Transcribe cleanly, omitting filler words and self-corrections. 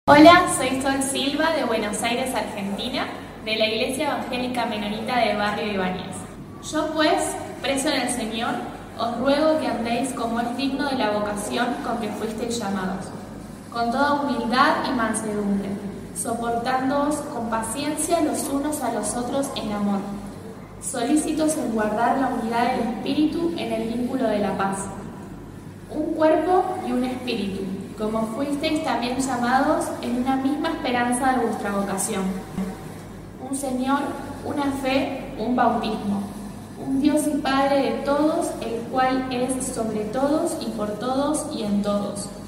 Hola, soy Sol Silva de Buenos Aires, Argentina, de la Iglesia Evangélica Menonita de Barrio Ibáñez. Yo pues, preso en el Señor, os ruego que andéis como es digno de la vocación con que fuisteis llamados, con toda humildad y mansedumbre, soportándoos con paciencia los unos a los otros en amor, solícitos en guardar la unidad del Espíritu en el vínculo de la paz. Un cuerpo y un espíritu, como fuisteis también llamados en una misma esperanza de vuestra vocación. Un Señor, una fe, un bautismo. Un Dios y Padre de todos, el cual es sobre todos y por todos y en todos.